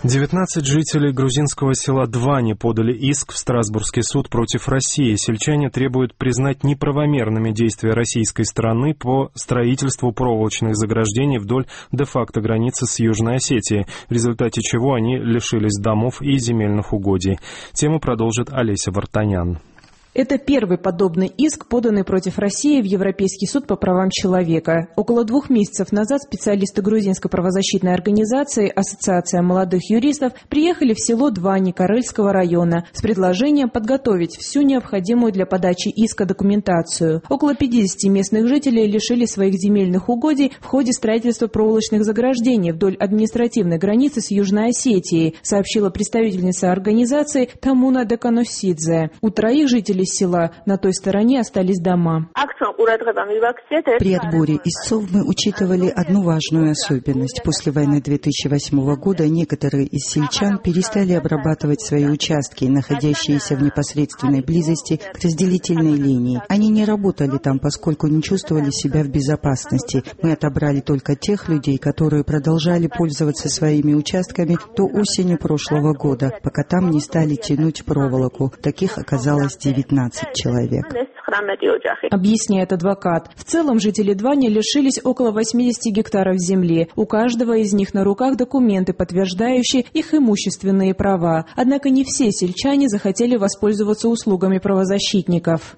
19 жителей грузинского села Двани подали иск в Страсбургский суд против России. Сельчане требуют признать неправомерными действия российской стороны по строительству проволочных заграждений вдоль де-факто границы с Южной Осетией, в результате чего они лишились домов и земельных угодий. Тему продолжит Олеся Вартанян. Это первый подобный иск, поданный против России в Европейский суд по правам человека. Около 2 месяцев назад специалисты грузинской правозащитной организации «Ассоциация молодых юристов» приехали в село Двани Карельского района с предложением подготовить всю необходимую для подачи иска документацию. Около 50 местных жителей лишили своих земельных угодий в ходе строительства проволочных заграждений вдоль административной границы с Южной Осетией, сообщила представительница организации Тамуна Деканосидзе. У 3 жителей села на той стороне остались дома. При отборе истцов мы учитывали одну важную особенность. После войны 2008 года некоторые из сельчан перестали обрабатывать свои участки, находящиеся в непосредственной близости к разделительной линии. Они не работали там, поскольку не чувствовали себя в безопасности. Мы отобрали только тех людей, которые продолжали пользоваться своими участками до осени прошлого года, пока там не стали тянуть проволоку. Таких оказалось 19 человек. Объясняет адвокат. В целом жители Двани лишились около 80 гектаров земли. У каждого из них на руках документы, подтверждающие их имущественные права. Однако не все сельчане захотели воспользоваться услугами правозащитников.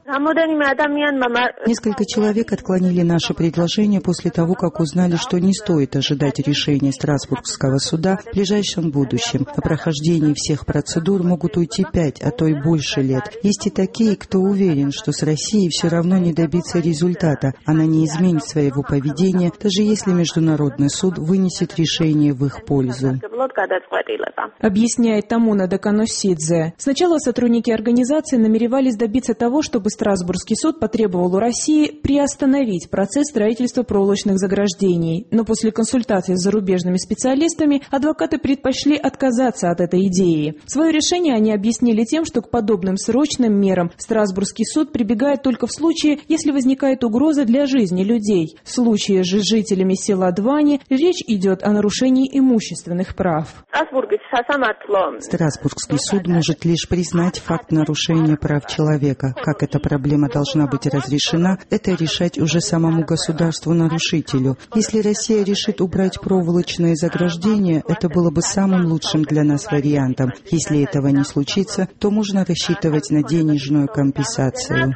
Несколько человек отклонили наше предложение после того, как узнали, что не стоит ожидать решения Страсбургского суда в ближайшем будущем. О прохождении всех процедур могут уйти 5, а то и больше лет. Есть и такие, кто уверен, что с Россией все равно не добиться результата. Она не изменит своего поведения, даже если Международный суд вынесет решение в их пользу. Объясняет Тамуна Деканосидзе. Сначала сотрудники организации намеревались добиться того, чтобы Страсбургский суд потребовал у России приостановить процесс строительства проволочных заграждений. Но после консультаций с зарубежными специалистами адвокаты предпочли отказаться от этой идеи. Свое решение они объяснили тем, что к подобным срочным мерам Страсбургский суд прибегает только в случае, если возникает угроза для жизни людей. В случае же с жителями села Двани речь идет о нарушении имущественных прав. Страсбургский суд может лишь признать факт нарушения прав человека. Как эта проблема должна быть разрешена, это решать уже самому государству-нарушителю. Если Россия решит убрать проволочные заграждения, это было бы самым лучшим для нас вариантом. Если этого не случится, то можно рассчитывать на денежную компенсацию.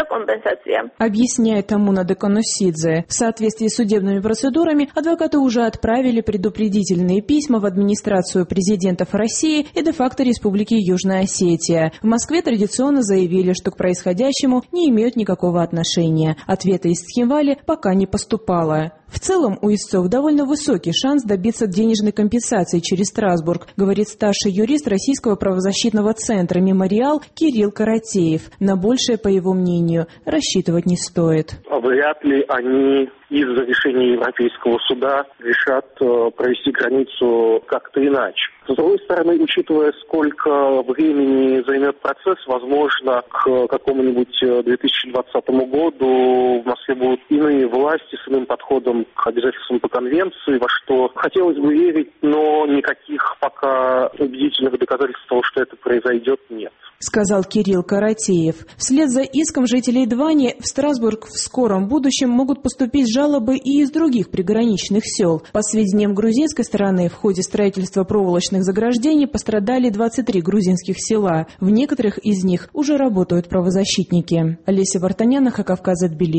Объясняет Тамуна Деканосидзе. В соответствии с судебными процедурами адвокаты уже отправили предупредительные письма в администрацию президентов России и де-факто Республики Южная Осетия. В Москве традиционно заявили, что к происходящему не имеют никакого отношения. Ответа из Тхимвали пока не поступало. В целом у истцов довольно высокий шанс добиться денежной компенсации через Страсбург, говорит старший юрист Российского правозащитного центра «Мемориал» Кирилл Каратеев. На большее, по его мнению, рассчитывать не стоит. Вряд ли они из-за решения Европейского суда решат провести границу как-то иначе. С другой стороны, учитывая, сколько времени займет процесс, возможно, к какому-нибудь 2020 году в Москве будут иные власти с иным подходом к обязательствам по конвенции, во что хотелось бы верить, но никаких пока убедительных доказательств того, что это произойдет, нет. Сказал Кирилл Каратеев. Вслед за иском жителей Двани в Страсбург в скором будущем могут поступить жалобы и из других приграничных сел. По сведениям грузинской стороны, в ходе строительства проволочных заграждений пострадали 23 грузинских села. В некоторых из них уже работают правозащитники. Олеся Вартанян, Кавказ@Тбилиси.